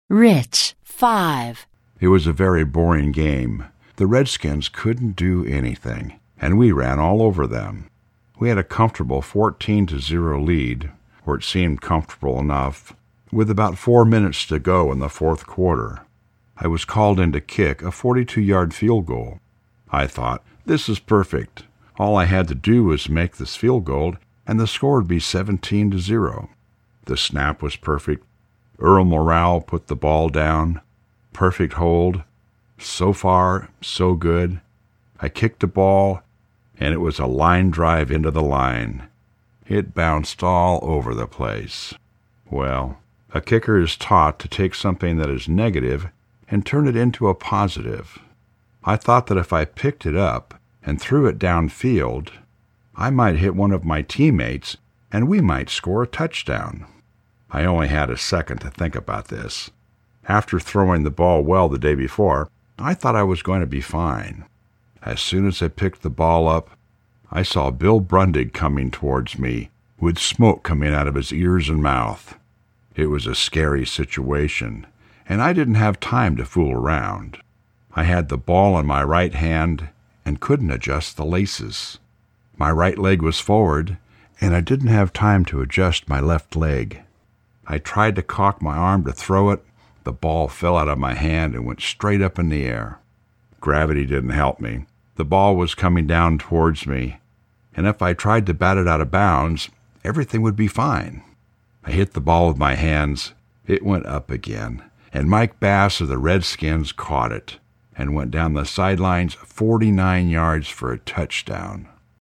Rich, 5. It was a very boring game. The Redskins couldn't do anything, and we ran all over them. We had a comfortable 14-0 lead, or it seemed comfortable enough, with about 4 minutes to go in the fourth quarter. I was called in to kick a 42-yard field goal. I thought, this is perfect. All I had to do was make this field goal, and the score would be 17-0. The snap was perfect. Earl Morrall put the ball down. Perfect hold. So far, so good. I kicked the ball, and it was a line drive into the line. It bounced all over the place. Well, a kicker is taught to take something that is negative and turn it into a positive. I thought that if I picked it up and threw it downfield, I might hit one of my teammates and we might score a touchdown. I only had a second to think about this. After throwing the ball well the day before, I thought I was going to be fine. As soon as I picked the ball up, I saw Bill Brundig coming towards me, with smoke coming out of his ears and mouth. It was a scary situation, and I didn't have time to fool around. I had the ball in my right hand and couldn't adjust the laces. My right leg was forward, and I didn't have time to adjust my left leg. I tried to cock my arm to throw it. The ball fell out of my hand and went straight up in the air. Gravity didn't help me. The ball was coming down towards me, and if I tried to bat it out of bounds, everything would be fine. I hit the ball with my hands. It went up again, and Mike Bass of the Redskins caught it and went down the sidelines 49 yards for a touchdown.